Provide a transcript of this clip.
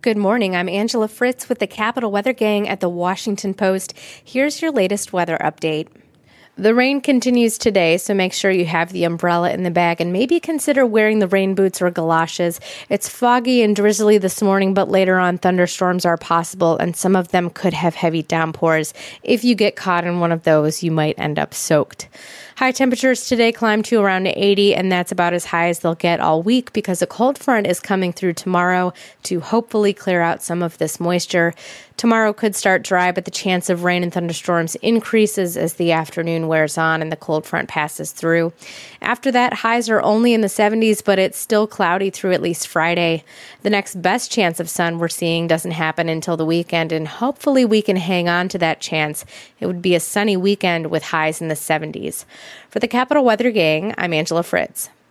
Good morning. I'm Angela Fritz with the Capital Weather Gang at the Washington Post. Here's your latest weather update. The rain continues today, so make sure you have the umbrella in the bag and maybe consider wearing the rain boots or galoshes. It's foggy and drizzly this morning, but later on thunderstorms are possible and some of them could have heavy downpours. If you get caught in one of those, you might end up soaked. High temperatures today climb to around 80, and that's about as high as they'll get all week because a cold front is coming through tomorrow to hopefully clear out some of this moisture. Tomorrow could start dry, but the chance of rain and thunderstorms increases as the afternoon wears on and the cold front passes through. After that, highs are only in the 70s, but it's still cloudy through at least Friday. The next best chance of sun we're seeing doesn't happen until the weekend, and hopefully we can hang on to that chance. It would be a sunny weekend with highs in the 70s. For the Capital Weather Gang, I'm Angela Fritz.